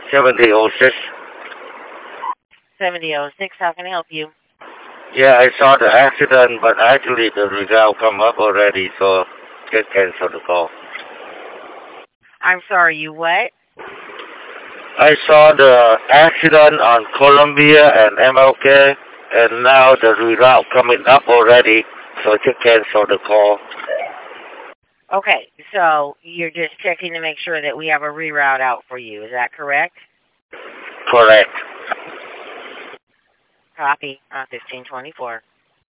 7006. 7006, how can I help you? Yeah, I saw the accident, but actually the result come up already, so just cancel the call. I'm sorry, you what? I saw the accident on Columbia and MLK, and now the result coming up already, so just cancel the call. Okay, so you're just checking to make sure that we have a reroute out for you. Is that correct? Correct. Copy on 1524.